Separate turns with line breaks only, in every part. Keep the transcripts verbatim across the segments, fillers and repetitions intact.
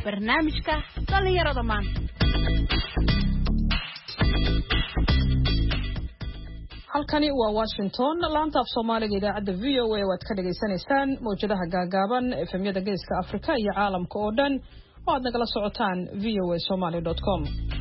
barnaamijka dhalinyarada maanta.
halkani waa Washington, laanta af Soomaaliga idaacada V O A waad ka dhageysanaysaan mowjadaha gaagaaban F M-yada Geeska Afrika iyo caalamka oo dhan waad nagala socotaan v o a somali dot com.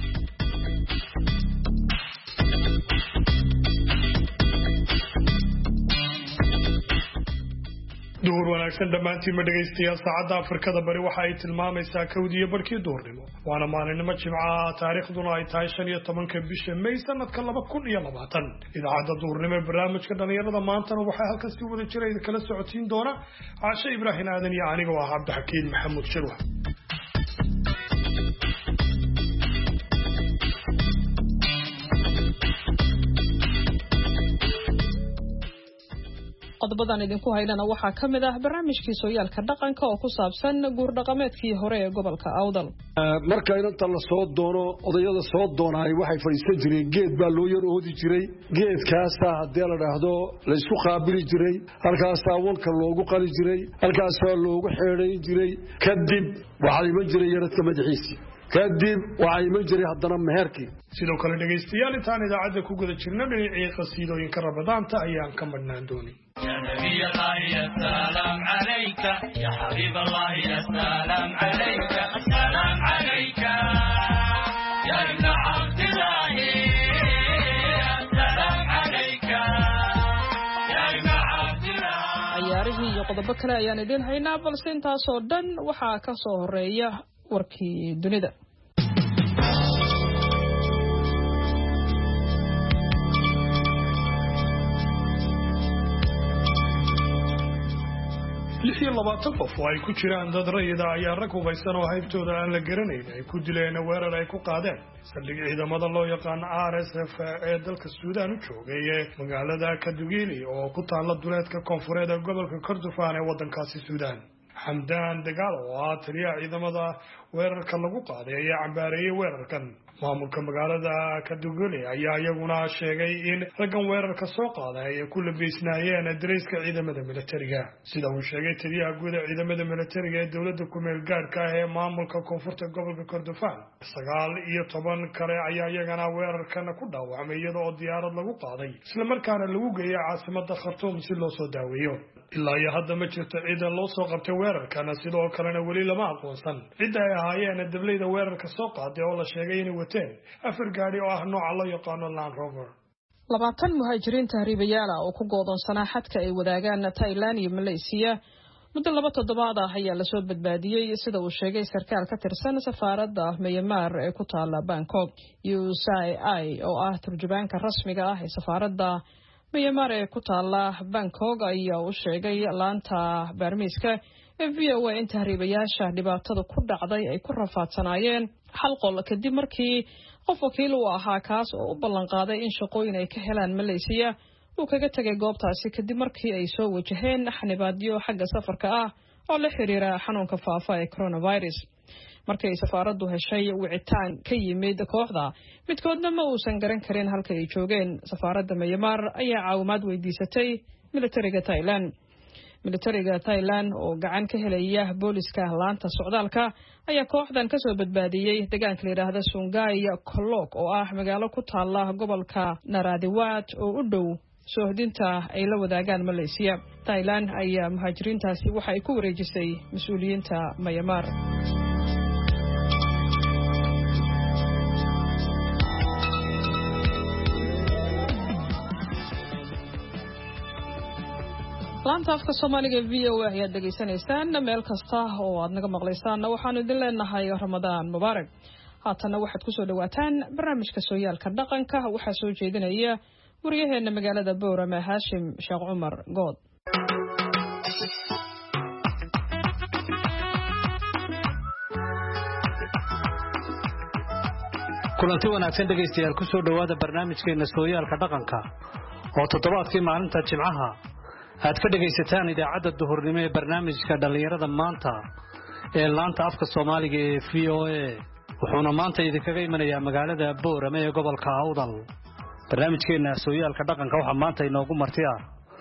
duhur wanaagsan dhammaantiin ma dhagaystayaal saacadda Afrikada bari waxa ay tilmaamaysaa kowdiyo barkii duhurnimo waana maalinimo Jimcaha taariikhduna ay tahay shan iyo tobanka bisha May sanadka laba kun iyo labaatan idaacadda duhurnimo ee barnaamijka dhalinyarada maantana waxay halkan si wada jira idin kala socotiin doona Caasha Ibraahin Aadan iyo aniga waa Cabdixakiin Maxamuud Shirwa.
qodobbadan idinku haynana waxaa ka mid ah barnaamijkii sooyaalka dhaqanka oo ku saabsan guur dhaqameedkii hore ee gobolka Awdal.
marka inta la soo doono odayada soo doonay waxay fadhiisan jireen geed baa loo yar oodi jiray geedkaas hadii la dhaahdo la isku qaabili jiray halkaas awalka loogu qali jiray halkaas loogu xeereyn jiray kadib waxay ma jiray yaradka madaxiisa kadib waxay ma jiray haddana meherkii
sidoo kale dhagaystayaal intaan idaacadda ku guda jirna dhinacii qasiidooyinka Ramadaanta ayaan ka madnaan doonay.
يا نبي الله يا سلام عليك يا حبيب الله يا سلام عليك السلام عليك يا ابن عبد الله يا سلام عليك يا ابن عبد الله.
ciyaarihii iyo qodobo kale ayaan idin haynaa balse intaas oo dhan waxaa ka soo horeeya warkii dunida.
lix iyo labaatan qof oo ay ku jiraan dad rayida ayaa rag hubaysan oo haybtooda aan la garanayn ay ku dileen weerar ay ku qaadeen saldhig ciidamada loo yaqaan R S F ee dalka Suudaan u joogay ee magaalada Kadugili oo ku taala duleedka koonfureed ee gobolka Kordofaan ee wadankaasi Suudaan. Hamdan Dagalo oo ah taliyaha ciidamada weerarka lagu qaaday ayaa cambaareeyay weerarkan. maamulka magaalada Kadugili ayaa iyaguna sheegay in raggan weerarka soo qaaday ay ku labeysnaayeen dareyska ciidamada militariga sida uu sheegay taliyaha guud ee ciidamada militariga ee dawladda ku meel gaarka ah ee maamulka koonfurta gobolka Kordofaan. sagaal iyo toban kale ayaa iyagana weerarkan ku dhaawacmay iyadoo diyaarad lagu qaaday isla markaana lagu geeyay caasimadda Khartoum si loo soo daaweeyo. ilaa iyo hadda ma jirto ciidan loo soo qabtay weerarkan sidoo kalena weli lama aqoonsan cidda ay ahaayeen dableyda weerarka soo qaaday oo la sheegay inay wateen afar gaari oo ah nooca loo yaqaano Land Rover.
labaatan muhaajiriin tahriibayaal ah oo ku go'doonsanaa xadka ay wadaagaan Thailand iyo Malaysia muddo laba toddobaad ah ayaa la soo badbaadiyay sida uu sheegay sarkaal ka tirsan safaaradda Myanmar ee ku taala Bangkok. U S I oo ah turjubaanka rasmiga ah ee safaaradda Myanmar ee ku taala Bangkok ayaa u sheegay laanta Barmiiska ee V O A in tahriibayaasha dhibaatada ku dhacday ay ku rafaadsanaayeen hal qol kadib markii qof wakiil u ahaa kaas oo u ballan qaaday in shaqooyin ay ka helaan Malaysia uu kaga tagay goobtaasi kadib markii ay soo wajaheen xanibaadyo xagga safarka ah oo la xiriira xanuunka faafa ee coronavirus. markii ay safaaraddu heshay wicitaan ka yimid kooxda midkoodna ma uusan garan karin halka ay joogeen. safaaradda Myanmar ayaa caawimaad weydiisatay militariga Thailand. militariga Thailand oo gacan ka helaya booliska laanta socdaalka ayaa kooxdan ka soo badbaadiyay deegaanka la yiraahdo Sungai Kolok oo ah magaalo ku taala gobolka Narathiwat oo u dhow soohdinta ay la wadaagaan Malaysia. Thailand ayaa muhaajiriintaasi waxa ay ku wareejisay mas'uuliyiinta Myanmar. laanta afka Soomaaliga V O A ayaad dhageysanaysaan meel kasta oo aad naga maqlaysaan waxaanu idin leenahay Ramadaan Mubaarak. haatana waxaad ku soo dhawaataan barnaamijka sooyaalka dhaqanka waxaa soo jeedinaya wariyaheena magaalada Boorama Haashim Sheekh Cumar Good.
kulanti wanaagsan dhageystayaal ku soo dhawaada barnaamijkeena sooyaalka dhaqanka oo toddobaadkii maalinta Jimcaha aad ka dhageysataan idaacadda duhurnimo ee barnaamijka dhalinyarada maanta ee laanta afka Soomaaliga ee V O A wuxuuna maanta idinkaga imanayaa magaalada Boorama ee gobolka Awdal. barnaamijkeena sooyaalka dhaqanka waxa maanta inoogu martiya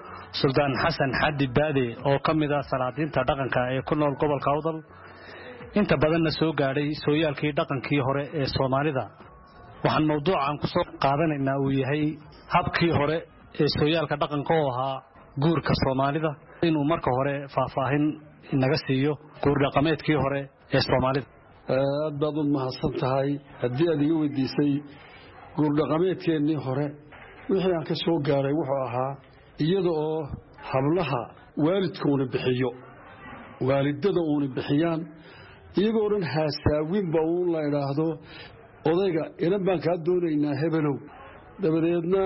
Sultan Xasan Xadi Baade oo kamid ah salaadiinta dhaqanka ee ku nool gobolka Awdal inta badanna soo gaadhay sooyaalkii dhaqankii hore ee Soomaalida waxaan mawduucan ku soo qaadanaynaa uu yahay habkii hore ee sooyaalka dhaqanka oo ahaa guurka Soomaalida inuu marka hore faahfaahin inaga siiyo guur dhaqameedkii hore ee Soomaalida
aad baad u mahadsan tahay haddii aad iga weydiisay guur dhaqameedkeennii hore wixii aan ka soo gaaray wuxuu ahaa iyada oo hablaha waalidkoona bixiyo waalidada uuna bixiyaan iyagoo dhan haasaawinba uun la idhaahdo odayga inan baan kaa doonaynaa hebelow dabadeedna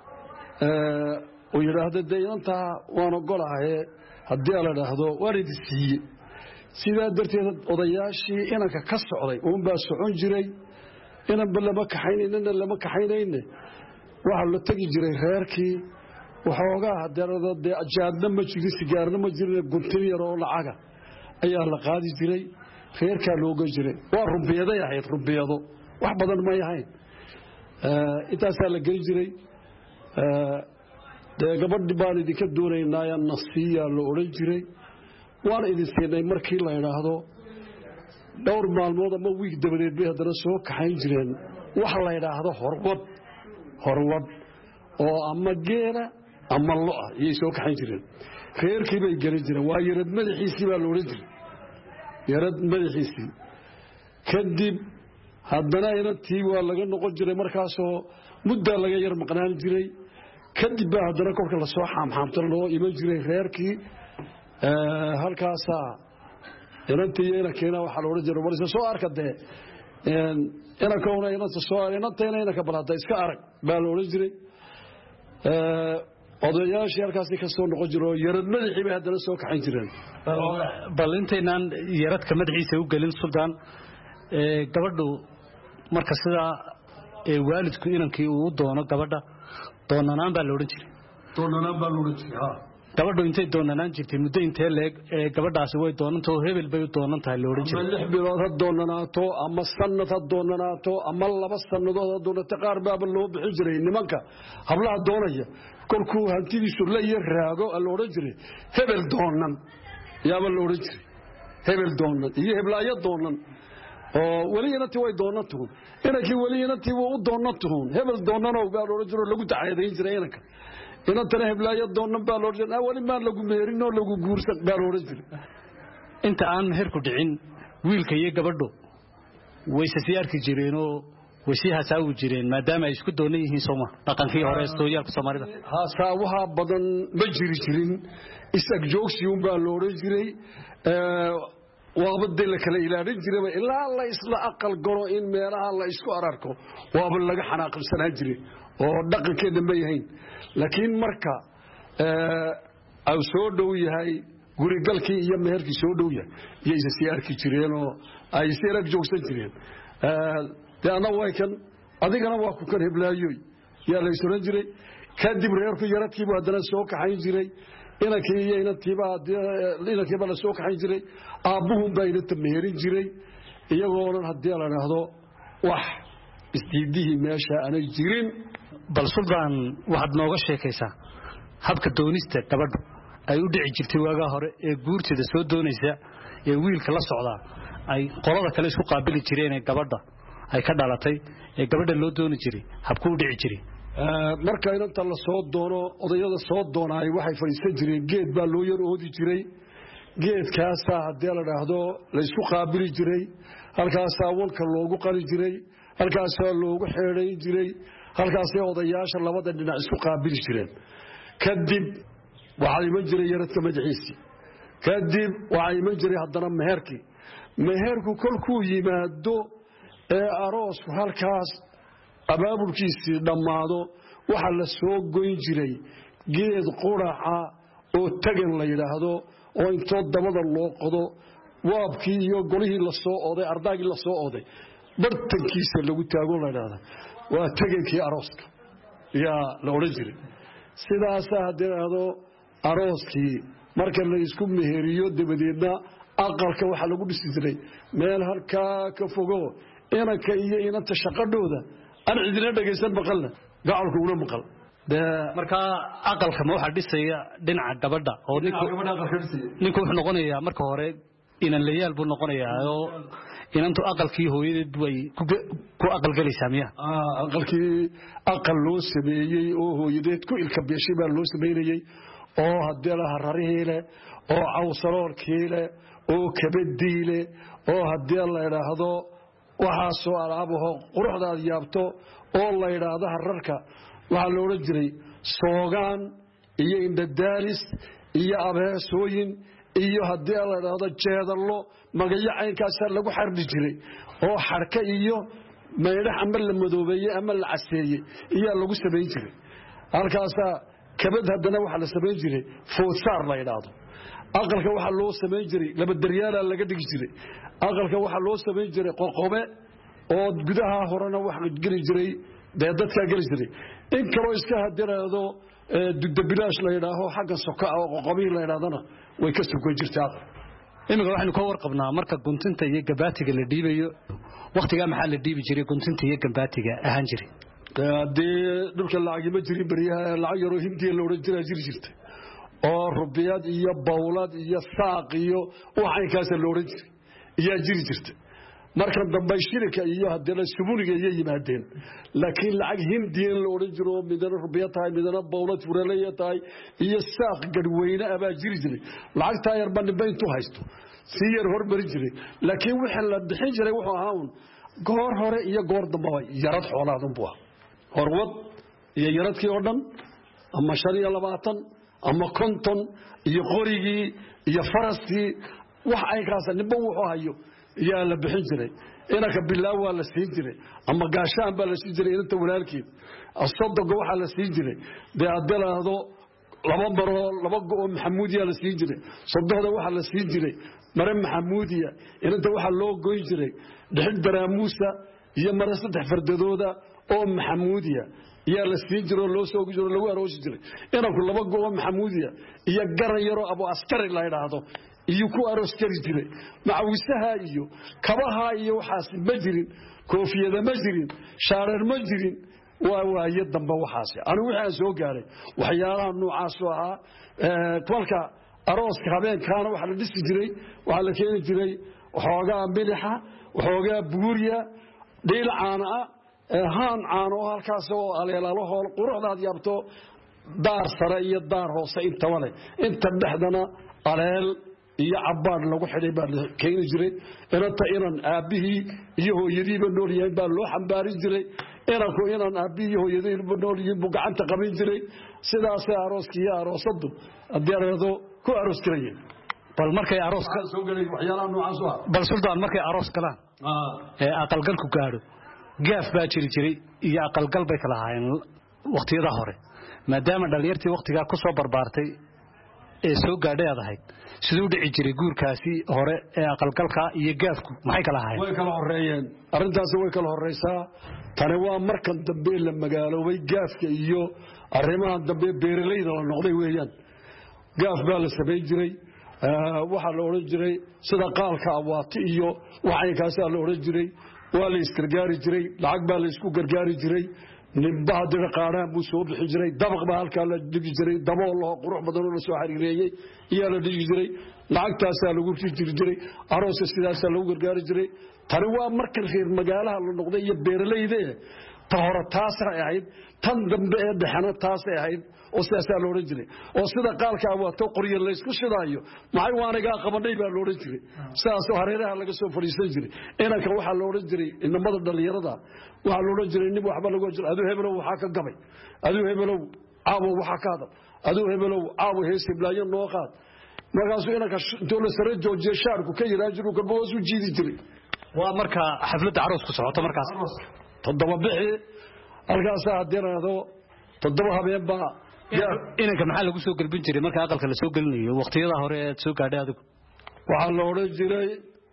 uu yidhaahdo dee inantaa waan ogolahaye haddii a la idhaahdo waan idi siiye sidaa darteed odayaashii inanka ka socday uunbaa socon jiray inanba lama kaxaynaynana lama kaxaynayne waxaa la tegi jiray reerkii waxoogaa dee jaadna ma jirin sigaarna ma jirin guntin yar oo lacaga ayaa la qaadi jiray reerkaa looga jiray waa rumbiyaday ahayd rumbiyado wax badan may ahayn intaasaa la geli jiray dee gabadhi baan idinka doonaynaa nasiiyaa la odhan jiray waan idin siinay markii la idhaahdo dhowr maalmood ama wiig dabadeed bay haddana soo kaxayn jireen waxa la idhaahdo horwad horwad oo ama geela ama lo-a iyay soo kaxayn jireen reerkii bay gelin jireen waa yarad madaxiisii baa la odhan jiray yarad madaxiisii kadib haddana inantii waa laga noqon jiray markaasoo muddaa laga yar maqnaan jiray kadib baa haddana kolka lasoo xaamxaamta loo iman jiray reerkii halkaasaa inantii iyo inankiina waxaa la odhan jiray war isa soo arka dee inankuna inanta soo inantayna inanka balada iska arag baa la odhan jiray odayaashii halkaasi ka soo noqon jiro yarad madaxii bay haddana soo kaxayn jireen
bal intaynaan yaradka madaxiisa u gelin suldaan gabadhu marka sidaa waalidku inankii uu doono gabadha doonanaan baa la odhan jiray
doonanaan baa la odhan jiray
gabadhu intay doonanaan jirtay muddo intee leeg gabadhaasi way doonantao hebel bay u doonan tahay la odhan jiray
ama lix bilood ha doonanaato ama sanad ha doonanaato ama laba sannadood ha doonato qaar baaba loo bixin jiray nimanka hablaha doonaya kolkuu hantidiisu la yar raago la odhan jiray hebel doonan yaaba la odhan jiray hebel doonan iyo heblaayo doonan oo weli inantii way doonan tuhun inankii weli inantii wuu u doonan tuhun hebel doonanow baa la odhan jiro lagu dacaadayn jiray inanka inantana heblaayo doonan baa la odhan jiray weli maan lagu meherin oo lagu guursan baa la odhan jiray
inta aan meherku dhicin wiilka iyo gabadhu wayse sii arki jireenoo way sii hasaawi jireen maadaama ay isku doonan yihiin sooma dhaqankii hore sooyaalka Soomaalida
hasaawaha badan ma jiri jirin isag joogsi un baa la odhan jiray waaba dee la kala ilaalin jiraba ilaa la isla aqal galo in meelaha la isku ararko waaba laga xanaaqibsanaan jiray oo dhaqankeeda ma yahayn laakiin marka uu soo dhow yahay gurigalkii iyo meherkii soo dhow yahay iyaysa sii arki jireenoo ay sii arag joogsan jireen dee anna way kan adigana waa ku kan heblaayoy yaa la isoran jiray kadib reerku yaradkiibu haddana soo kaxayn jiray inankii iyo inantiiba inankiiba la soo kaxayn jiray aabbuhun baa inanta meherin jiray iyagoonan haddii la idhaahdo wax isdiidihii meesha aanay jirin
bal suldaan waxaad nooga sheekaysaa habka doonista gabadhu ay u dhici jirtay waagaa hore ee guurteeda soo doonaysa ee wiilka la socdaa ay qolada kale isku qaabili jireen ee gabadha ay ka dhalatay ee gabadha loo dooni jiray habku u dhici jiray
marka inanta la soo doono odayada soo doonaay waxay fadhiisan jireen geed baa loo yar oodi jiray geedkaasaa haddii la dhaahdo la isku qaabili jiray halkaasaa walka loogu qali jiray halkaasaa loogu xeedhayn jiray halkaasay odayaasha labada dhinac isku qaabili jireen kadib waxaa iman jiray yaradka madaxiisii kadib waxaa iman jiray haddana meherkii meherku kolkuu yimaado ee aroosku halkaas abaabulkiisii dhammaado waxaa la soo goyn jiray geed quraca oo tagan la yidhaahdo oo intoo dabada loo qodo waabkii iyo golihii lasoo oday ardaagii lasoo oday bartankiisa lagu taago la yidhaahda waa tagankii arooska yaa la odhan jiray sidaasaa haddii idhaahdo arooskii marka la isku meheriyo dabadeedna aqalka waxaa lagu dhisi jiray meel halkaa ka fogo inanka iyo inanta shaqadhooda aan cidina dhagaysan maqalna gacalku una maqal
markaa aqalka ma waxaa dhisaya dhinaca gabadha oo ninku wuxuu noqonayaa marka hore inan layaal buu noqonayaa oo inantu aqalkii hooyadeed way ku aqal galaysaa miya
aqalkii aqal loo sameeyey oo hooyadeed ku ilka beeshay baa loo sameeyay oo hadii la harariile oo cawsaloorkiile oo kabadiile oo hadii la yiraahdo waxa soo alaabaho quruxdaad yaabto oo la yiraahdo hararka waxa loo oran jiray soogaan iyo indadaalis iyo abeesooyin iyo hadii la yiraahdo jeedalo magayo caynkaas lagu xarbi jiray oo xarka iyo meedhax ama la madoobeeyay ama la caseeyay iyo lagu sameeyay jiray halkaas kabad hadana waxa la sameeyay jiray foodsaar la yiraahdo aqalka waxa loo sameeyay jiray laba daryaal laga dhigi jiray aqalka waxa loo sameeyay jiray qoqobe oo gudaha horena wax gali jiray dadka gali jiray in kale iska hadiraado dudabilaash la yiraahdo xagga soka oo qoqobi la yiraahdana way ka sugan jirtaa
imiga waxaanu ka warqabnaa marka guntinta iyo gabaatiga la dhiibayo waqtiga maxaa la dhiibi jiray guntinta iyo gabaatiga ahaan jiray
hadii dhulka lacag ma jirin bariyaha lacag yaro hindiya la oran jiray jiri jirtay oo rubiyad iyo bawlad iyo saaq iyo waxay kaas la oran jiray iyo jiri jirtay marka dambe shirka iyo hadana subuniga ay yimaadeen laakiin lacag hindiya la oran jiro midana rubiyad tahay midana bawlad furaleeya tahay iyo saaq gadweyne aba jiri jiray lacagta yar baan intu haysto si yar hormari jiray laakiin waxa la bixin jiray wuxuu ahaa goor hore iyo goor dambe yarad xoolaadun buu horwad iyo yaradkii oo dhan ama shan iyo labaatan ama konton iyo qorigii iyo faraskii wax ay kaasa ninba wuxuu hayo yaa la bixin jiray inaka bilaa waa la siin jiray ama gaashaan baa la siin jiray inta walaalkii asoddoga waxa la siin jiray deedalaado laba baro laba go maxamuudiya la siin jiray soddoda waxa la siin jiray mare maxamuudiya inta waxa loo gooyn jiray dhixid daraamuusa iyo mare saddex fardadooda oo maxamuudiya iyo la siin jiro loo soo gujiro lagu aroosi jiray inanku laba go maxamuudiya iyo garan yaro abo askari la yiraahdo iyo ku aroos kari jiray macawisaha iyo kabaha iyo waxaas ma jirin koofiyada ma jirin shaarar ma jirin waa waayad dambe waxaas anigu waxaan soo gaaray waxyaalaha noocaas oo ah ee twalka arooska habeenkaana waxa la dhisi jiray waxa la keenay jiray waxoogaa bilixa waxoogaa buuriya dhil caana haan caano halkaas oo aleelaalo hool quruxdaad yaabto daar sare iyo daar hoose inta wale inta dhaxdana aleel iyo cabbaan lagu xidhay baa la keenay jiray inta inan aabihii iyo hooyadiiba nool yahay baa loo xambaarin jiray inanku inan aabihii hooyadiiba nool yahay buu gacanta qabin jiray sidaas arooskii aroosadu adeerado ku aroos karayeen
bal markay aroos ka
soo galay waxyaalaha noocaas ah
bal sultaan markay aroos galaan ee aqal gal ku gaaro gaaf baa jiri jiray iyo aqal gal bay kala haayeen waqtiyada hore maadaama dhalinyartii waqtiga ku soo barbaartay ee soo gaadhay ahayd sidoo dhici jiray guurkaasi hore ee aqal galka iyo gaafku maxay kala haayeen
way kala horeeyeen arintaas way kala horeysaa tani waa markan dambe la magaaloobay gaafka iyo arrimaha dambe beeralayda la noqday weeyaan gaaf baa la sameey jiray waxa la oran jiray sida qaalka awaati iyo waxay kaas la oran jiray waa la isgargaari jiray lacag baa la isku gargaari jiray nimba hadda qaaraan buu soo bixi jiray dabaq baa halka la dhigi jiray dabool loo qurux badan oo la soo xariireeyay iyo la dhigi jiray lacagtaas lagu jiri jiray aroos sidaas lagu gargaari jiray tani waa markii reer magaalaha la noqday iyo beeralayda tahora taas ahayd tan dambe ee dhaxana taas ahayd oo sidaas la oran jiray oo sida qaalka waato qoriyo la isku shidaayo maxay waanaga qabanay baa la oran jiray sidaas oo hareeraha laga soo fariisan jiray inanka waxa la oran jiray inamada dhalinyarada waxa la oran jiray nin waxba lagu jiro adu hebelow waxa ka gabay adu hebelow aawo waxa ka dab adu hebelow aawo heesib laayo noo qaad markaas inanka dowla sare joojiye shaarku ka yiraahdo jiru ka boos u jiidi jiray
waa marka xafladda aroos ku socoto markaas
toddoba bixi halkaas adeerado toddoba habeen baa
inanka maxaa lagu soo galbin jiray marka aqalka la soo galinayo waqtiyada hore ee soo gaadhay adigu
waxa la oran jiray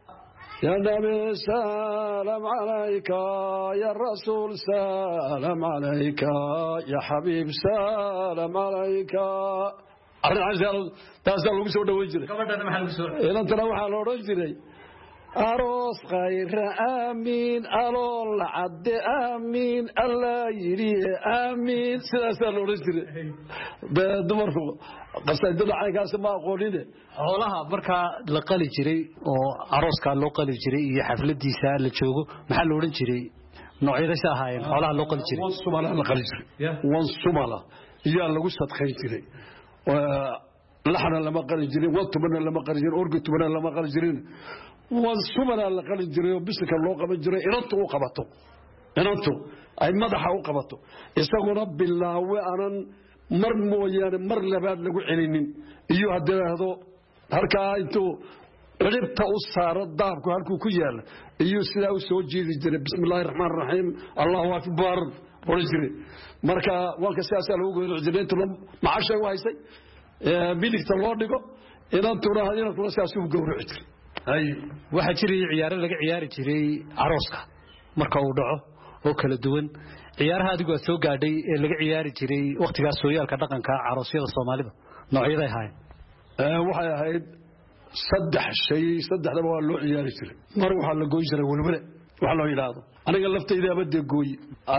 ya nabi salaam alayka ya rasuul salaam alayka ya habib salaam alayka arrin taas lagu soo dhaweyn jiray
gabadhana maxaa lagu soo
ilantana waxa la oran jiray aroos khayra aamin alool cadde aamin allah yidhi aamin sidaasaa la odhan jiray dee dumarku qasaidada caynkaasi ma aqoonine
xoolaha markaa la qali jiray oo arooskaa loo qali jiray iyo xafladiisa la joogo maxaa la odhan jiray noocyadaysa ahaayeen xoolaha loo qali jiray
wan sumala la qali jiray wan sumala iyaa lagu sadqayn jiray laxna lama qali jirin wan tumana lama qali jirin orgi tumana lama qali jirin wan sumala la qali jiray oo bisilka loo qaban jiray inantu u qabato inantu ay madaxa u qabato isaguna bilaawe anan mar mooyaane mar labaad lagu celinin iyo haddii halkaa intuu ciribta u saaro daabku halkuu ku yaala iyo sidaa u soo jeedi jiray bismillaahi raxmaan raxiim allahu akbar oran jiray marka wanka sidaasaa lagu goyno jiray intuna macashay u haysay midigta loo dhigo inantuna inantuna sidaas u gowraci jiray
waxaa jiray ciyaaro laga ciyaari jiray arooska marka uu dhaco oo kala duwan ciyaaraha adigu aad soo gaadhay ee laga ciyaari jiray waqtigaas sooyaalka dhaqanka aroosyada Soomaalida noocyaday ahayd
ee waxay ahayd saddex shay saddexdaba waa loo ciyaari jiray mar waxa la gooy jiray walwale waxa loo yiraahdo aniga laftayda abada gooy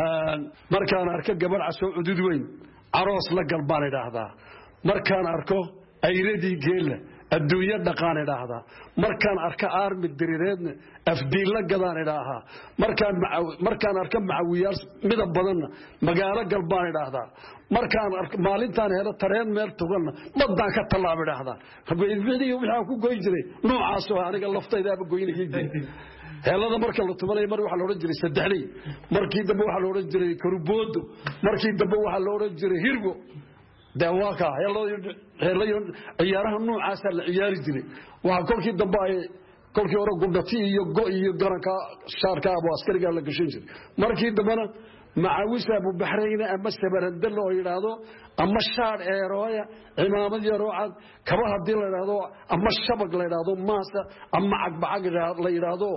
markaan arko gabar casoo cudud weyn aroos la galbaan idhaahdaa markaan arko ayradii geela adduunyo dhaqaan idhaahdaa markaan arka aarmi diriireedna afdiilla gadaan idhaahaa markaan markaan arka macawiyaal midab badanna magaalo galbaan idhaahdaa markaan arka maalintaan helo tareen meel tuganna madaan ka tallaab idhaahdaa habeedbidii waxaa ku goyn jiray noocaas oo aniga laftaydaaba goynayay heelada marka la tumanay mar waxa la oran jiray saddexley markii dambe waxa la oran jiray karuboodo markii dambe waxa la oran jiray hirgo dawaaka heelayo ciyaaraha noocaas la ciyaari jiray waxa kolkii dambe ay kolkii hore gudati iyo go iyo garanka shaarka abu askariga la gashin jiray markii dambena macawisa abu bahrayn ama sabarandal oo yiraahdo ama shaar eerooya imaamad yarooad kaba hadii la yiraahdo ama shabag la yiraahdo maasa ama cagbacag la yiraahdo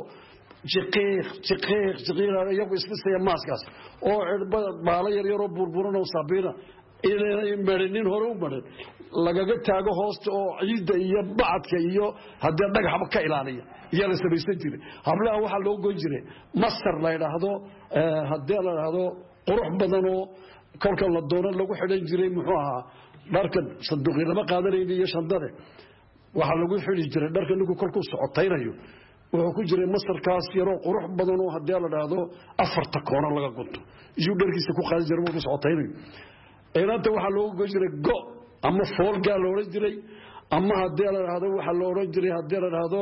jiqiiq jiqiiq jiqiiq iyagu isbisaya maaskaas oo cirbada baala yar yar oo burburan oo sabiina ilaa marinin hore u marin lagaga taago hoosta oo ciida iyo bacadka iyo hadii dhagaxba ka ilaaliya iyo la sameeysan jiray hablaha waxa loo goyn jiray masar la yiraahdo hadii la yiraahdo qurux badan oo kolka la doono lagu xidhan jiray muxuu ahaa dharka sanduuqyada lama qaadanayay iyo shandade waxa lagu xidhi jiray dharka nigu kolku socotaynayo wuxuu ku jiray masarkaas yaro qurux badan oo hadii la yiraahdo afarta koona laga gunto iyo dharkiisa ku qaadan jiray markuu socotaynayo inanta waxa loo goyn jiray go ama foolga loo oran jiray ama hadii la yiraahdo waxa loo oran jiray hadii la yiraahdo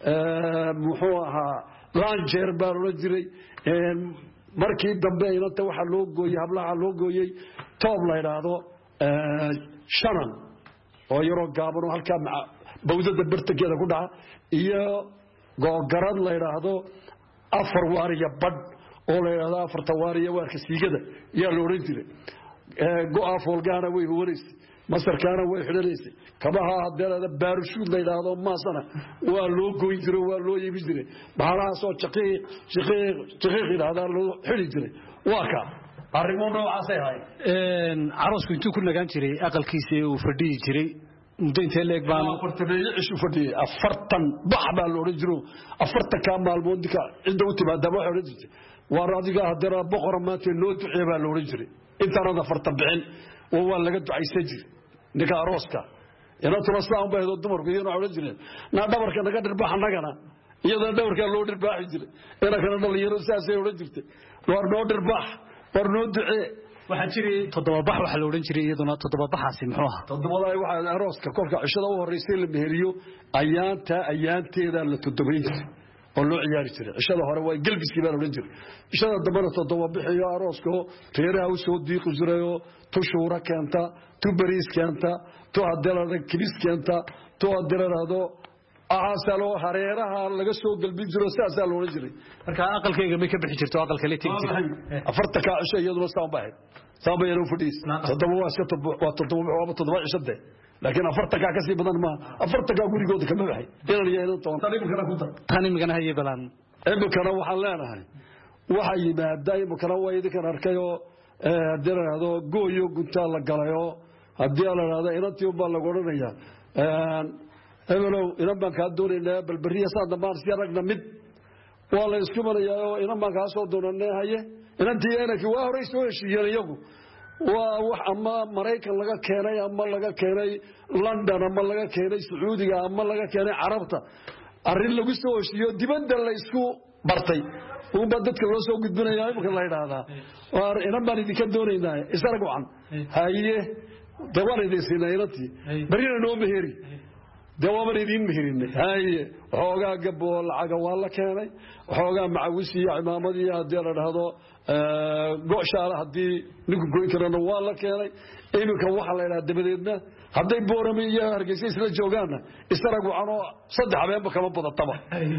ee muxuu ahaa laanjeer baa loo oran jiray ee markii dambe inanta waxa loo gooyay hablaha loo gooyay toob la yiraahdo ee shanan oo yaro gaaban oo halka bawdada bartageeda ku dhaca iyo googarad la yiraahdo afar waariya bad oo la yiraahdo afarta waariya waarka siigada yaa loo oran jiray go'a foolgaana way horeysay masarkaana way xidhanaysay kabaha hadeelada baarshuud la yiraahdo maasana waa loo gooyn jiray waa loo yeebi jiray baalahaas oo jaqiiq jaqiiq jaqiiq yiraahdo loo xidhi jiray waa ka arrimo noocaas ay ahayd
een aroosku intuu ku nagaan jiray aqalkiisa uu fadhiyi jiray muddo intee leeg baan
afartan ishu fadhiyay afartan bax baa loo oran jiray afartan ka maalmood dika inta u timaada waxa oran jiray waa raadiga hadara boqor maanta loo duceey baa loo oran jiray intaanada farta bixin oo waa laga ducaysan jiray ninka arooska ina turasaan baa heedo dumarku iyana oran jireen na dhabarka naga dhirbaax nagana iyada dhabarka loo dhirbaaxi jiray ina kana dhalinyaro saasay oran jirtay war noo dhirbaax war noo ducee
waxa jiray toddoba bax waxa la oran jiray iyaduna toddoba baxaasi muxuu ahaa
toddobaday waxa arooska kolka cishada u horeysay la meheriyo ayaanta ayaanteeda la toddobayn jiray oo loo ciyaari jiray cishada hore way galbiskii baa oran jiray cishada dambana toddoba bixiyo arooska teeraha u soo diiqi jiray oo tushuura keenta tu bariis keenta tu adelada kibis keenta tu adelado aasalo hareeraha laga soo galbi jiro saas loo oran jiray
marka aqalkayga ma ka bixi jirto aqalka la tigi jiray
afarta ka cisho iyaduna saan baahay saan bayro fadhiis toddoba waa iska waa toddoba waa toddoba cishade laakiin afarta ka ka sii badan ma afarta ka gurigooda kama baxay inaan yeelan toon tani kana ku dar
tani magana hayay balan
ee kana waxaan leenahay waxa yimaada ay kana way idin arkayo ee dirado gooyo gunta la galayo hadii la raado inantii baa lagu oranayaa ee hebelow inan baan kaa doonaynaa bal berriya saa dambaan si aragna mid waa la isku marayaa oo inan baan kaa soo doonanay haye inantii inankii waa horey soo heshiiyeen iyagu waa wax ama Maraykan laga keenay ama laga keenay London ama laga keenay Sacuudiga ama laga keenay Carabta arrin lagu soo heshiiyo dibadda la isku bartay oo dadka loo soo gudbinayaa marka la yiraahdaa waa inan baan idinka doonaynaa isarag wacan haye dawaan idin siinaynatii barina noo meheeri dawaan idin meheerinay haye xoogaa gabo lacag waa la keenay xoogaa macawisi iyo imaamadii hadii la dhahdo go'shaala hadii ninku goyn karana waa la keenay iminka waxa la yiraahdaa dabadeedna haday boorami iyo hargeysa isla joogaana isarag wacan oo saddex habeenba kama badataba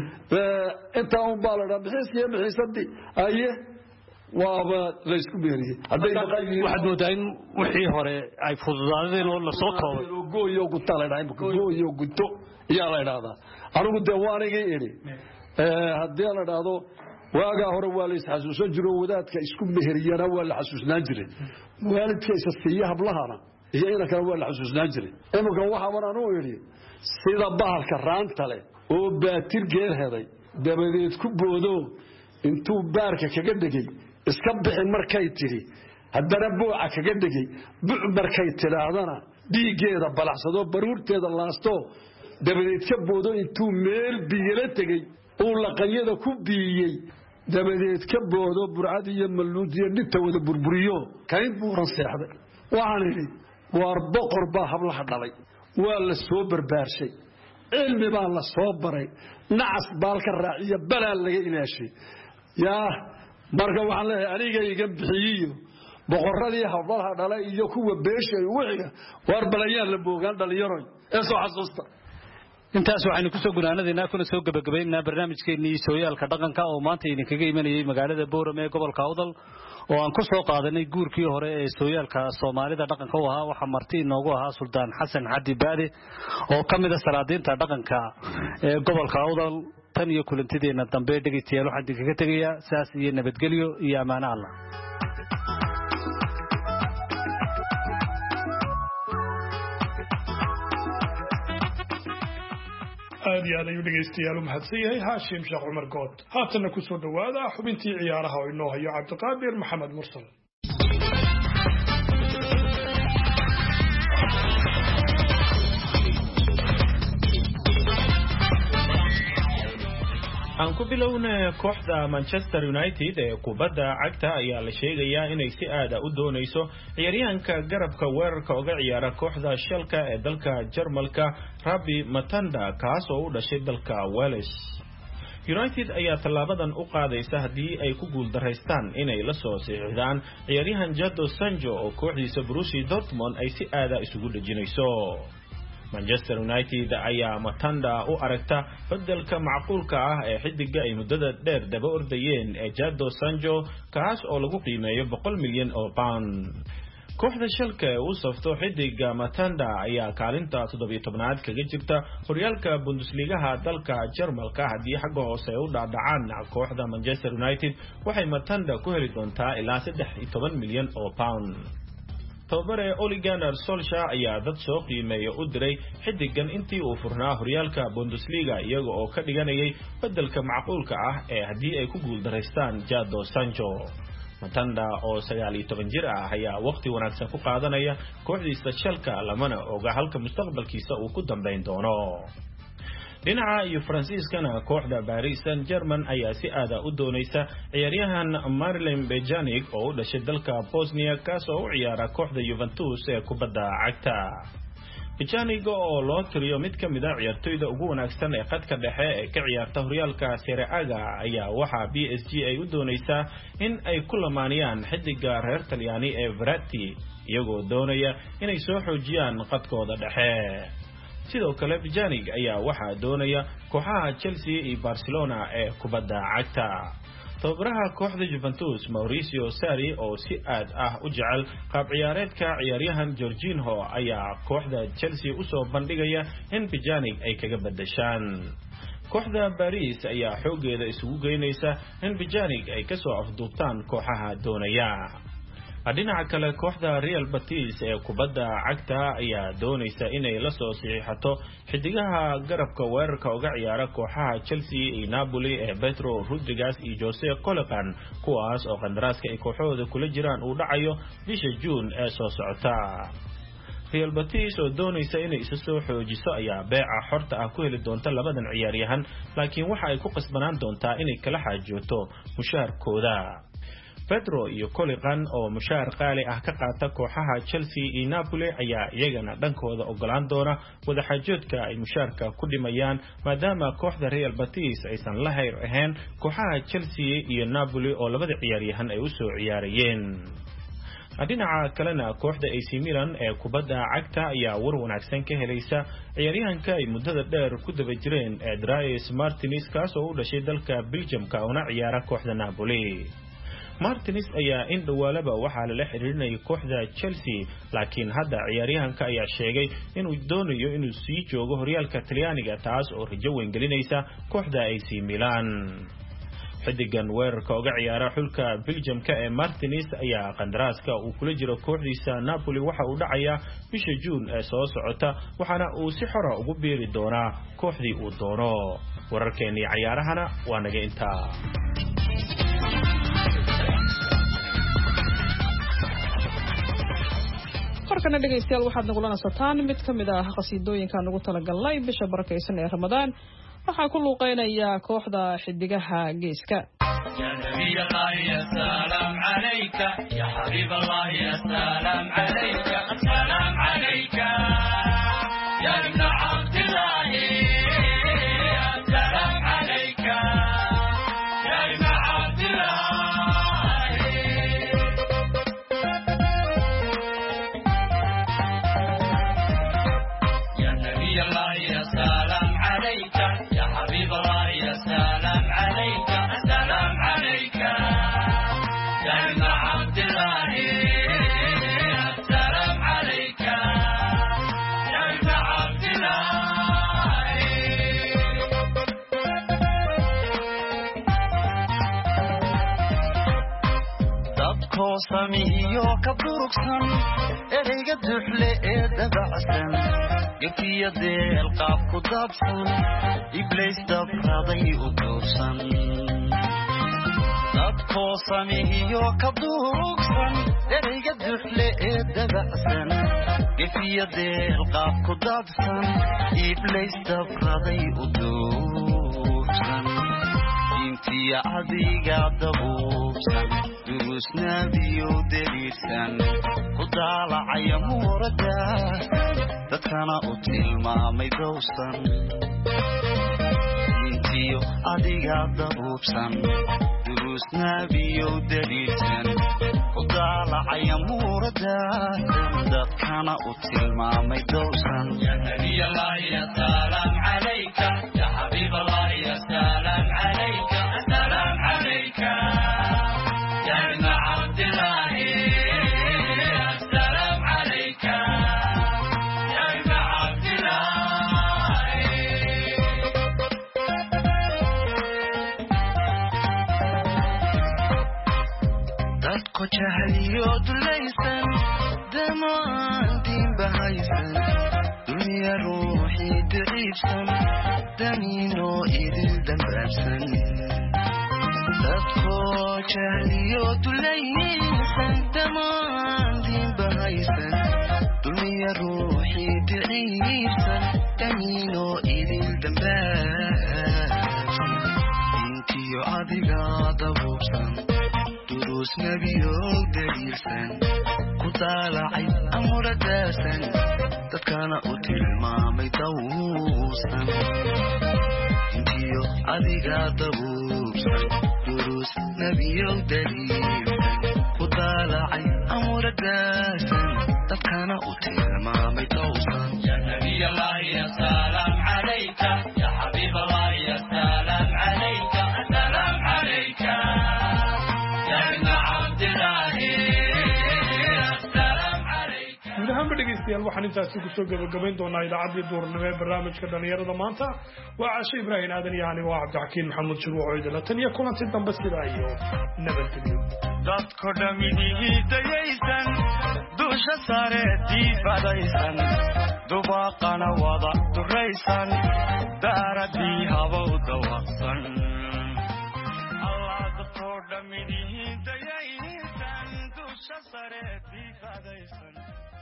inta uu baalada bixiisiye bixiisadi aye waaba la isku beeriyay haday
waxaad moodaa in wixii hore ay fududaadeen oo la soo toobay
gooyo guta la yiraahdo gooyo guto yaa la yiraahdaa anigu dawaanigii iri ee hadii la yiraahdo waaga hore waa la isxasuusan jiray wadaadka isku meheriyana waa la xasuusnaan jiray waalidkiisa siiya hablahana iyo ina kale waa la xasuusnaan jiray imanka waxa aan u yiri sida bahalka raanta leh oo baatir geel heday dabadeed ku boodo intuu baarka kaga dhigay iska bixin markay tiri haddana buuca kaga dhigay buuc markay tiraadana dhiigeeda balaxsado baruurteeda laasto dabadeed ka boodo intuu meel biyela tagay oo laqayada ku biyay dabadeed ka boodo burcad iyo maluud iyo dhibta wada burburiyo kayn buuran seexday waxaan idhi waar boqor baa hablaha dhalay waa la soo barbaarshay cilmi baa la soo baray nacas baalka raaciya balaa laga ilaashay yaa marka waxaan leeyahay aniga iga bixiyo boqoradii hablaha dhalay iyo kuwa beeshay wixiga waar balayaan la boogaan dhalinyaro ee soo xasuusta
intaas waxaynu ku soo gunaanadeena kuna soo gabagabeynaa barnaamijkeennii sooyaalka dhaqanka oo maanta idinkaga imanayay magaalada Boorame ee gobolka Awdal oo aan ku soo qaadanay guurkii hore ee sooyaalka Soomaalida dhaqanka u ahaa waxa marti inoogu ahaa Sultaan Xasan Xadi Baade oo kamid ah salaadiinta dhaqanka ee gobolka Awdal tan iyo kulantideena dambe dhageystayaal waxaan idinkaga tagayaa saas iyo nabadgelyo iyo amaano Allah
aad iyo aad ayuu dhegaystayaal u mahadsan yahay haashim sheekh cumar good haatana ku soo dhawaada xubintii ciyaaraha oo inoo hayo cabdiqaadir maxamed mursal
aan ku bilownaa kooxda Manchester United ee kubadda cagta ayaa la sheegayaa inay si aad ah u doonayso ciyaaryahanka garabka weerarka uga ciyaara kooxda Schalke ee dalka Jarmalka Rabbi Matanda kaas oo u dhashay dalka Wales. United ayaa talaabadan u qaadaysa hadii ay ku guul dareystaan inay la soo saxiixdaan ciyaaryahan Jadon Sancho oo kooxdiisa Borussia Dortmund ay si aad ah isugu dhajinayso. Manchester United ayaa Matanda u aragta bedelka macquulka ah ee xidiga ay muddada dheer daba ordayeen ee Jadon Sancho kaas oo lagu qiimeeyo boqol milyan oo pound. kooxda Schalke u safto xidiga Matanda ayaa kaalinta toddoba iyo tobnaad kaga jirta horyaalka Bundesliga dalka Jarmalka hadii xagga hoose u dhaadhacaan kooxda Manchester United waxay Matanda ku heli doontaa ilaa saddex iyo toban milyan oo pound. tababare Ole Gunnar Solskjaer ayaa dad soo qiimeeyo u diray xidigan intii uu furnaa horyaalka Bundesliga iyaga oo ka dhiganayay bedelka macquulka ah ee hadii ay ku guul dareystaan Jadon Sancho. Matanda oo sagaal iyo toban jir ah ayaa waqti wanaagsan ku qaadanaya kooxdiisa Schalke lamana oga halka mustaqbalkiisa uu ku dambeyn doono. dhinaca iyo Faransiiskana kooxda Paris Saint-Germain ayaa si aad ah u doonaysa ciyaaryahan Miralem Pjanic oo u dhashay dalka Bosnia kaas oo u ciyaara kooxda Juventus ee kubadda cagta. Pjanic oo loo tiriyo mid ka mid ah ciyaartoyda ugu wanaagsan ee qadka dhexe ee ka ciyaarta horyaalka Serie A ayaa waxa P S G ay u doonaysaa in ay ku lamaaniyaan xidiga reer Talyaani ee Verratti iyagoo doonaya inay soo xoojiyaan qadkooda dhexe. sidoo kale Pjanic ayaa waxa doonaya kooxaha Chelsea iyo Barcelona ee kubadda cagta. tababaraha kooxda Juventus Mauricio Sarri oo si aad ah u jecel qaab ciyaareedka ciyaaryahan Jorginho ayaa kooxda Chelsea u soo bandhigaya in Pjanic ay kaga bedeshaan. kooxda Paris ayaa xoogeeda isugu geynaysa in Pjanic ay ka soo afduubtaan kooxaha doonaya. dhinaca kale kooxda Real Betis ee kubadda cagta ayaa doonaysa inay la soo saxiixato xidigaha garabka weerarka uga ciyaara kooxaha Chelsea iyo Napoli ee Pedro Rodriguez iyo Jose Colecan kuwaas oo qandaraaska ay kooxooda kula jiraan uu dhacayo bisha June ee soo socota. Real Betis oo doonaysa inay isu soo xoojiso ayaa beeca xorta ah ku heli doonta labadan ciyaaryahan laakiin waxa ay ku qasbanaan doontaa inay kala xaajooto mushaharkooda. Pedro iyo Colecan oo mushaar qaali ah ka qaata kooxaha Chelsea iyo Napoli ayaa iyagana dhankooda ogolaan doona wada xaajoodka ay mushaarka ku dhimayaan maadaama kooxda Real Betis aysan la hayr ahayn kooxaha Chelsea iyo Napoli oo labada ciyaaryahan ay u soo ciyaarayeen. dhinaca kalena kooxda A C Milan ee kubadda cagta ayaa war wanaagsan ka helaysa ciyaaryahanka ay muddada dheer ku daba jireen ee Dries Martinez kaas oo u dhashay dalka Belgium-ka una ciyaara kooxda Napoli. Martinez ayaa in dhawaalaba waxa la xiriirinay kooxda Chelsea laakiin hadda ciyaaryahanka ayaa sheegay inuu doonayo inuu sii joogo horyaalka Talyaaniga taas oo rajo weyn gelinaysa kooxda A C Milan. xidigan weerarka uga ciyaara xulka Belgium-ka ee Martinez ayaa qandaraaska uu kula jiro kooxdiisa Napoli waxa uu dhacayaa bisha June ee soo socota waxaana uu si xor ah ugu biiri doonaa kooxdii uu doono. wararkeennii ciyaarahana waa naga intaa.
markana dhageystayaal waxaad nagula nasataan mid ka mid ah qasiidooyinka nagu talagalnay bisha barakaysan ee Ramadaan waxaa ku luuqeynaya kooxda xidigaha geeska.
يا نبي الله يا سلام عليك يا حبيب الله يا سلام عليك السلام عليك يا ابن عبد الله يا سلام عليك يا ابن عبد الله يا نبي الله يا سلام عليك يا حبيب الله يا سلام عليك السلام عليك يا ابن عبد الله السلام عليك يا ابن عبد الله
dadko samiyo ka durugsan ereyga duxle ee dabacsan gefiyadeel qaab ku dabsan iblis dabraday u duursan dadko samiyo ka durugsan ereyga duxle ee dabacsan gefiyadeel qaab ku dabsan iblis dabraday u duursan intiya adiga dabuubsan durus nabiyo deliirsan ku daalacaya muradaasan dadkana u tilmaamay dowsan intiyo adiga dabuubsan durus nabiyo deliirsan ku daalacaya muradaasan dadkana u tilmaamay dowsan
يا نبي الله يا سلام عليك يا حبيب الله يا سلام عليك السلام عليك يا ابن عبد الله السلام عليك يا ابن عبد الله
dadko jahliyo dulaysan damaan diin bahaysan dunya ruuxii daciibsan daniino idil dambaabsan dadko jahliyo dulaysan damaan diin bahaysan dunya ruuxii daciibsan daniino idil dambaabsan intiyo adiga dabuubsan durus nabiyo daliilsan ku daalacay amuradaasan dadkana u tilmaamay dawsan intiyo adiga dabuubsan durus nabiyo daliilsan ku daalacay amuradaasan dadkana u tilmaamay dawsan
يا نبي الله يا سلام عليك يا حبيب الله يا سلام عليك السلام عليك يا ابن عبد الله السلام عليك.
guud
ahaanba dhegaystayaal waxaan intaasi kusoo gabagabayn doonaa idaacaddii duurnimo ee barnaamijka dhalinyarada maanta waa Caashe Ibraahin Aadan iyo aniga waa Cabdixakiin Maxamuud Shuruuc oo idin la tan iyo kulanti dambe sidaa iyo nabadgelyo
dadku dhamidii dayaysan dusha sare diifadaysan dubaaqana wada duraysan daaradii habow dawaqsan allah dadku dhamidii dayaysan dusha sare diifadaysan